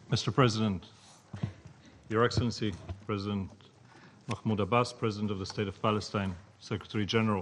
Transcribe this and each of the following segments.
Mr. President, Your Excellency, President Mahmoud Abbas, President of the State of Palestine, Secretary General.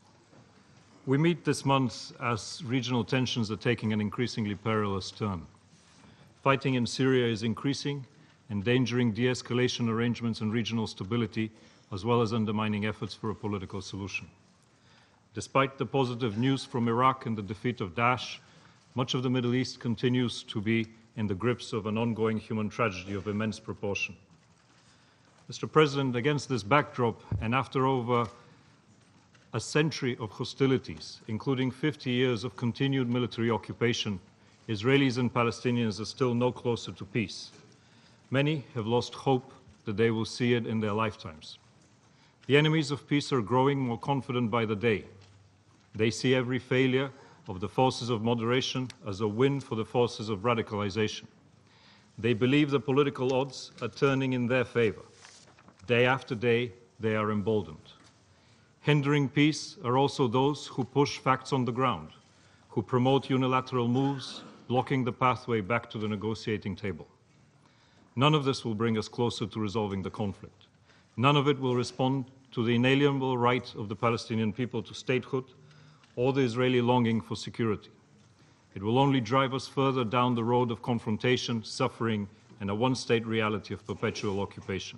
We meet this month as regional tensions are taking an increasingly perilous turn. Fighting in Syria is increasing, endangering de-escalation arrangements and regional stability, as well as undermining efforts for a political solution. Despite the positive news from Iraq and the defeat of Daesh, much of the Middle East continues to be in the grips of an ongoing human tragedy of immense proportion. Mr. President, against this backdrop, and after over a century of hostilities, including 50 years of continued military occupation, Israelis and Palestinians are still no closer to peace. Many have lost hope that they will see it in their lifetimes. The enemies of peace are growing more confident by the day. They see every failure of the forces of moderation as a win for the forces of radicalization. They believe the political odds are turning in their favor. Day after day, they are emboldened. Hindering peace are also those who push facts on the ground, who promote unilateral moves, blocking the pathway back to the negotiating table. None of this will bring us closer to resolving the conflict. None of it will respond to the inalienable right of the Palestinian people to statehood or the Israeli longing for security. It will only drive us further down the road of confrontation, suffering, and a one-state reality of perpetual occupation.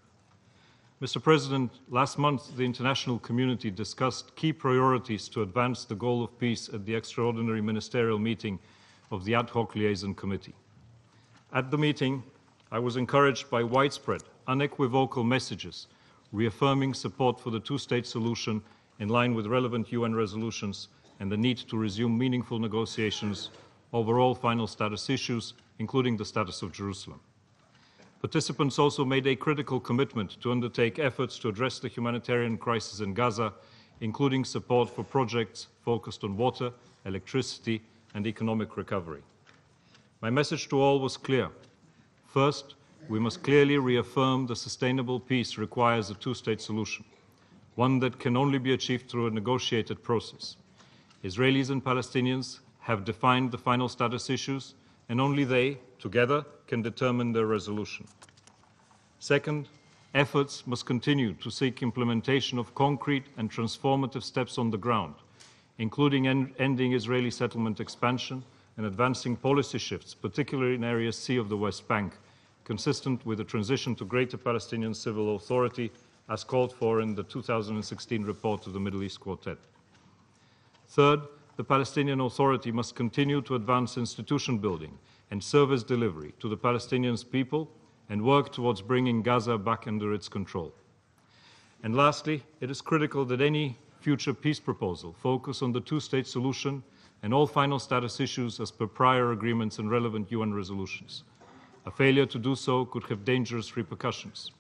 Mr. President, last month the international community discussed key priorities to advance the goal of peace at the extraordinary ministerial meeting of the Ad Hoc Liaison Committee. At the meeting, I was encouraged by widespread, unequivocal messages reaffirming support for the two-state solution in line with relevant UN resolutions and the need to resume meaningful negotiations over all final status issues, including the status of Jerusalem. Participants also made a critical commitment to undertake efforts to address the humanitarian crisis in Gaza, including support for projects focused on water, electricity, and economic recovery. My message to all was clear. First, we must clearly reaffirm that sustainable peace requires a two-state solution, one that can only be achieved through a negotiated process. Israelis and Palestinians have defined the final status issues, and only they, together, can determine their resolution. Second, efforts must continue to seek implementation of concrete and transformative steps on the ground, including ending Israeli settlement expansion and advancing policy shifts, particularly in Area C of the West Bank, consistent with the transition to Greater Palestinian Civil Authority as called for in the 2016 report of the Middle East Quartet. Third, the Palestinian Authority must continue to advance institution building and service delivery to the Palestinian people and work towards bringing Gaza back under its control. And lastly, it is critical that any future peace proposal focus on the two-state solution and all final status issues as per prior agreements and relevant UN resolutions. A failure to do so could have dangerous repercussions.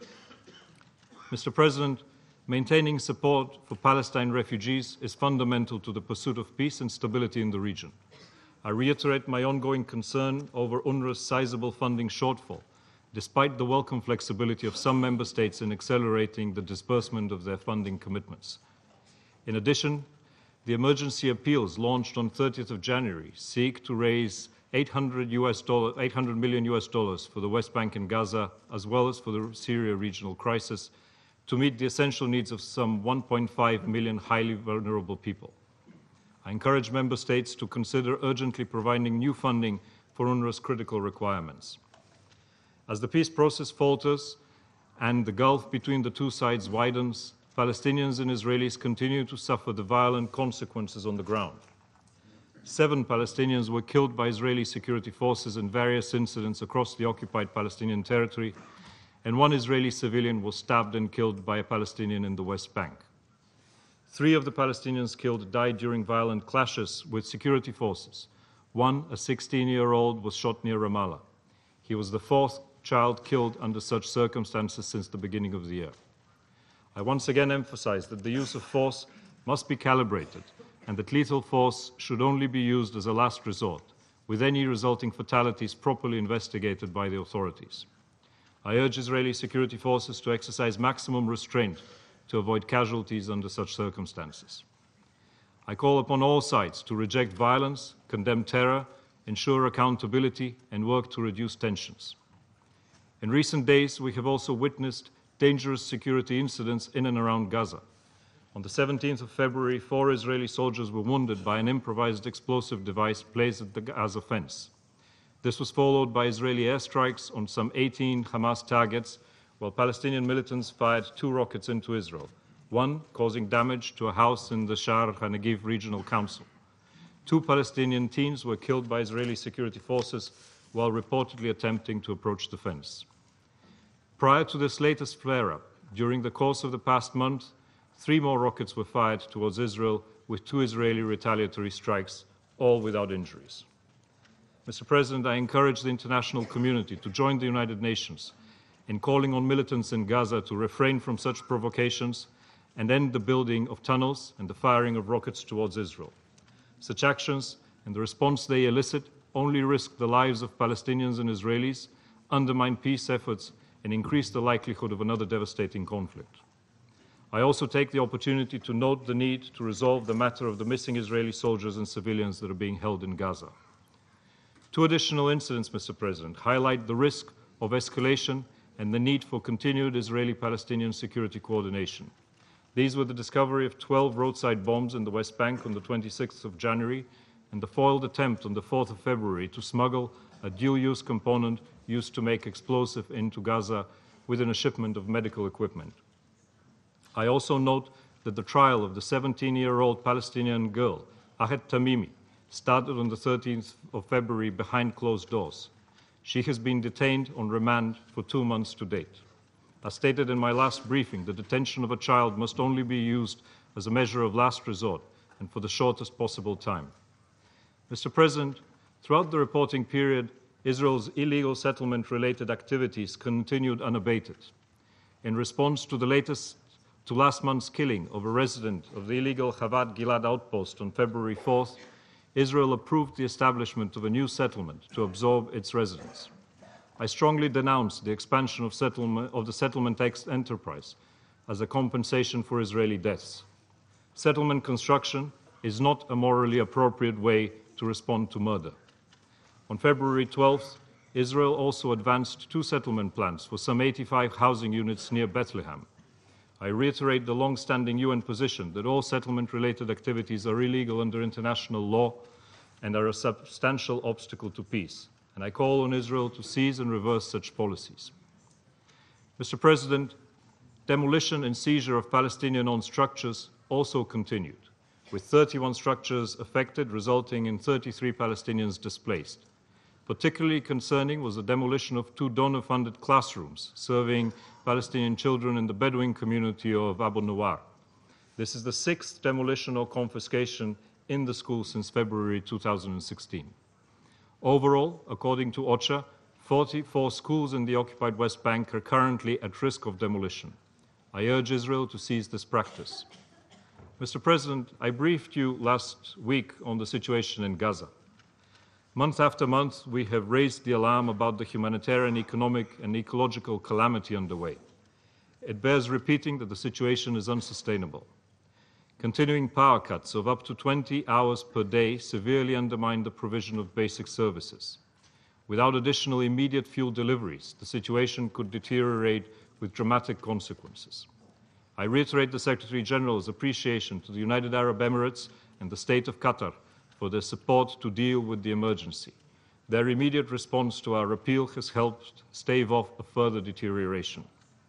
Mr. President, maintaining support for Palestine refugees is fundamental to the pursuit of peace and stability in the region. I reiterate my ongoing concern over UNRWA's sizable funding shortfall, despite the welcome flexibility of some member states in accelerating the disbursement of their funding commitments. In addition, the emergency appeals launched on 30th of January seek to raise $800 million for the West Bank and Gaza, as well as for the Syria regional crisis, to meet the essential needs of some 1.5 million highly vulnerable people. I encourage member states to consider urgently providing new funding for UNRWA's critical requirements. As the peace process falters and the gulf between the two sides widens, Palestinians and Israelis continue to suffer the violent consequences on the ground. 7 Palestinians were killed by Israeli security forces in various incidents across the occupied Palestinian territory, and 1 Israeli civilian was stabbed and killed by a Palestinian in the West Bank. 3 of the Palestinians killed died during violent clashes with security forces. 1, a 16-year-old, was shot near Ramallah. He was the 4th child killed under such circumstances since the beginning of the year. I once again emphasize that the use of force must be calibrated and that lethal force should only be used as a last resort, with any resulting fatalities properly investigated by the authorities. I urge Israeli security forces to exercise maximum restraint to avoid casualties under such circumstances. I call upon all sides to reject violence, condemn terror, ensure accountability, and work to reduce tensions. In recent days, we have also witnessed dangerous security incidents in and around Gaza. On the 17th of February, 4 Israeli soldiers were wounded by an improvised explosive device placed at the Gaza fence. This was followed by Israeli airstrikes on some 18 Hamas targets, while Palestinian militants fired 2 rockets into Israel, one causing damage to a house in the Sha'ar HaNegev Regional Council. 2 Palestinian teens were killed by Israeli security forces while reportedly attempting to approach the fence. Prior to this latest flare-up, during the course of the past month, 3 more rockets were fired towards Israel, with 2 Israeli retaliatory strikes, all without injuries. Mr. President, I encourage the international community to join the United Nations in calling on militants in Gaza to refrain from such provocations and end the building of tunnels and the firing of rockets towards Israel. Such actions and the response they elicit only risk the lives of Palestinians and Israelis, undermine peace efforts, and increase the likelihood of another devastating conflict. I also take the opportunity to note the need to resolve the matter of the missing Israeli soldiers and civilians that are being held in Gaza. 2 additional incidents, Mr. President, highlight the risk of escalation and the need for continued Israeli-Palestinian security coordination. These were the discovery of 12 roadside bombs in the West Bank on the 26th of January and the foiled attempt on the 4th of February to smuggle a dual-use component used to make explosive into Gaza within a shipment of medical equipment. I also note that the trial of the 17-year-old Palestinian girl, Ahed Tamimi, started on the 13th of February behind closed doors. She has been detained on remand for 2 months to date. As stated in my last briefing, the detention of a child must only be used as a measure of last resort and for the shortest possible time. Mr. President, throughout the reporting period, Israel's illegal settlement-related activities continued unabated. In response to last month's killing of a resident of the illegal Chavat Gilad outpost on February 4th, Israel approved the establishment of a new settlement to absorb its residents. I strongly denounce the expansion of the settlement enterprise as a compensation for Israeli deaths. Settlement construction is not a morally appropriate way to respond to murder. On February 12th, Israel also advanced 2 settlement plans for some 85 housing units near Bethlehem. I reiterate the long-standing UN position that all settlement-related activities are illegal under international law and are a substantial obstacle to peace, and I call on Israel to cease and reverse such policies. Mr. President, demolition and seizure of Palestinian-owned structures also continued, with 31 structures affected, resulting in 33 Palestinians displaced. Particularly concerning was the demolition of 2 donor-funded classrooms serving Palestinian children in the Bedouin community of Abu Nuwar. This is the 6th demolition or confiscation in the school since February 2016. Overall, according to OCHA, 44 schools in the occupied West Bank are currently at risk of demolition. I urge Israel to cease this practice. Mr. President, I briefed you last week on the situation in Gaza. Month after month, we have raised the alarm about the humanitarian, economic, and ecological calamity underway. It bears repeating that the situation is unsustainable. Continuing power cuts of up to 20 hours per day severely undermine the provision of basic services. Without additional immediate fuel deliveries, the situation could deteriorate with dramatic consequences. I reiterate the Secretary General's appreciation to the United Arab Emirates and the State of Qatar for their support to deal with the emergency. Their immediate response to our appeal has helped stave off a further deterioration.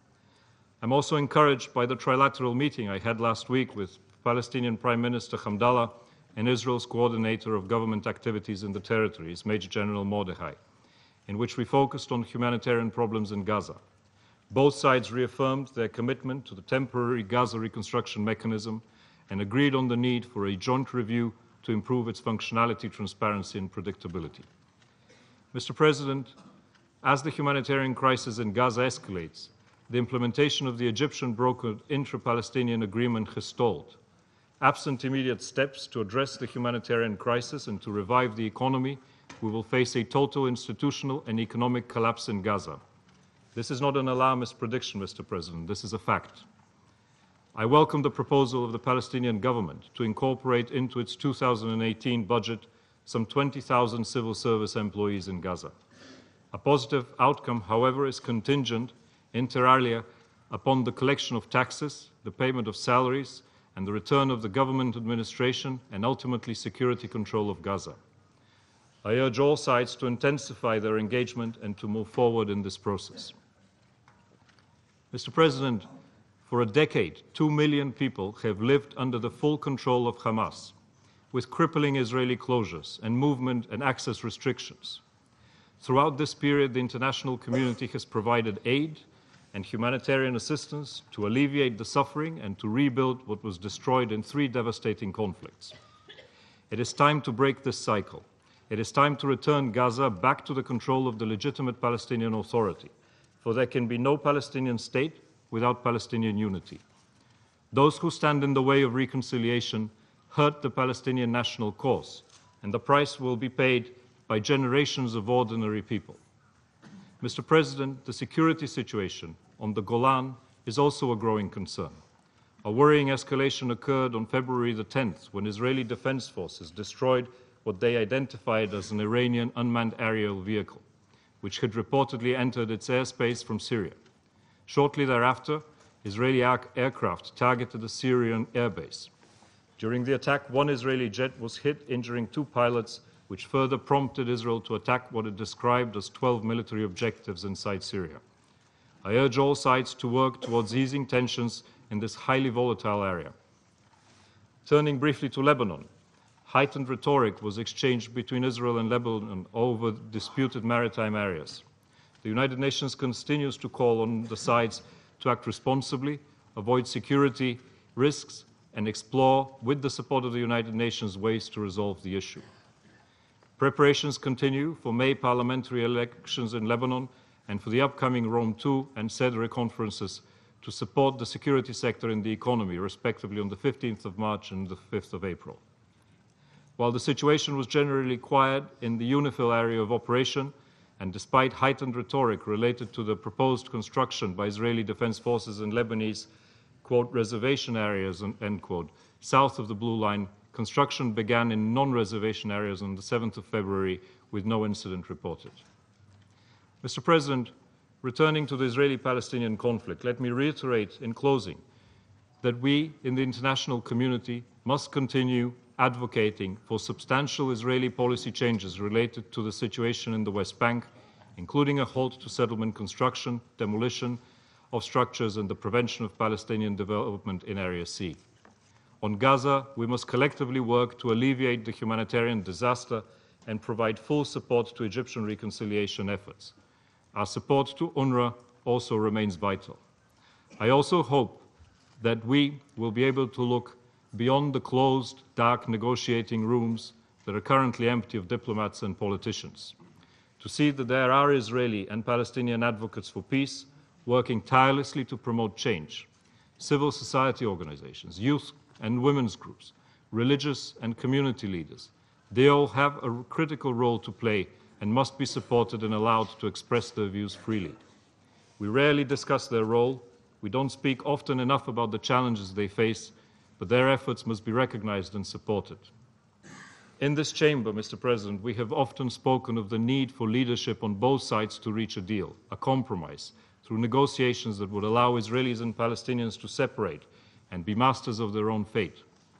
I'm also encouraged by the trilateral meeting I had last week with Palestinian Prime Minister Hamdallah and Israel's coordinator of government activities in the territories, Major General Mordechai, in which we focused on humanitarian problems in Gaza. Both sides reaffirmed their commitment to the temporary Gaza reconstruction mechanism and agreed on the need for a joint review to improve its functionality, transparency, and predictability. Mr. President, as the humanitarian crisis in Gaza escalates, the implementation of the Egyptian-brokered intra-Palestinian agreement has stalled. Absent immediate steps to address the humanitarian crisis and to revive the economy, we will face a total institutional and economic collapse in Gaza. This is not an alarmist prediction, Mr. President. This is a fact. I welcome the proposal of the Palestinian government to incorporate into its 2018 budget some 20,000 civil service employees in Gaza. A positive outcome, however, is contingent, inter alia, upon the collection of taxes, the payment of salaries, and the return of the government administration and ultimately security control of Gaza. I urge all sides to intensify their engagement and to move forward in this process. Mr. President, for a decade, 2 million people have lived under the full control of Hamas, with crippling Israeli closures and movement and access restrictions. Throughout this period, the international community has provided aid and humanitarian assistance to alleviate the suffering and to rebuild what was destroyed in 3 devastating conflicts. It is time to break this cycle. It is time to return Gaza back to the control of the legitimate Palestinian Authority, for there can be no Palestinian state without Palestinian unity. Those who stand in the way of reconciliation hurt the Palestinian national cause, and the price will be paid by generations of ordinary people. Mr. President, the security situation on the Golan is also a growing concern. A worrying escalation occurred on February the 10th when Israeli Defense Forces destroyed what they identified as an Iranian unmanned aerial vehicle, which had reportedly entered its airspace from Syria. Shortly thereafter, Israeli aircraft targeted a Syrian airbase. During the attack, 1 Israeli jet was hit, injuring 2 pilots, which further prompted Israel to attack what it described as 12 military objectives inside Syria. I urge all sides to work towards easing tensions in this highly volatile area. Turning briefly to Lebanon, heightened rhetoric was exchanged between Israel and Lebanon over disputed maritime areas. The United Nations continues to call on the sides to act responsibly, avoid security risks, and explore, with the support of the United Nations, ways to resolve the issue. Preparations continue for May parliamentary elections in Lebanon and for the upcoming Rome II and CEDRE conferences to support the security sector and the economy, respectively, on the 15th of March and the 5th of April. While the situation was generally quiet in the UNIFIL area of operation, and despite heightened rhetoric related to the proposed construction by Israeli Defense Forces in Lebanese, quote, reservation areas, end quote, south of the Blue Line, construction began in non-reservation areas on the 7th of February with no incident reported. Mr. President, returning to the Israeli-Palestinian conflict, let me reiterate in closing that we in the international community must continue advocating for substantial Israeli policy changes related to the situation in the West Bank, including a halt to settlement construction, demolition of structures, and the prevention of Palestinian development in Area C. On Gaza, we must collectively work to alleviate the humanitarian disaster and provide full support to Egyptian reconciliation efforts. Our support to UNRWA also remains vital. I also hope that we will be able to look beyond the closed, dark negotiating rooms that are currently empty of diplomats and politicians, to see that there are Israeli and Palestinian advocates for peace working tirelessly to promote change, civil society organizations, youth and women's groups, religious and community leaders. They all have a critical role to play and must be supported and allowed to express their views freely. We rarely discuss their role. We don't speak often enough about the challenges they face, but their efforts must be recognized and supported. In this chamber, Mr. President, we have often spoken of the need for leadership on both sides to reach a deal, a compromise, through negotiations that would allow Israelis and Palestinians to separate and be masters of their own fate.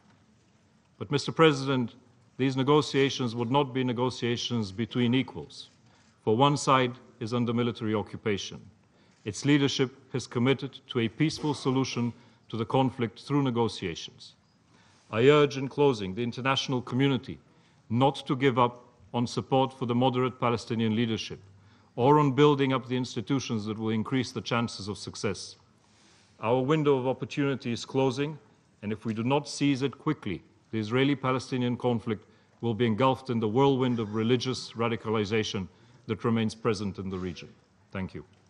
But, Mr. President, these negotiations would not be negotiations between equals, for one side is under military occupation. Its leadership has committed to a peaceful solution to the conflict through negotiations. I urge, in closing, the international community not to give up on support for the moderate Palestinian leadership or on building up the institutions that will increase the chances of success. Our window of opportunity is closing, and if we do not seize it quickly, the Israeli-Palestinian conflict will be engulfed in the whirlwind of religious radicalization that remains present in the region. Thank you.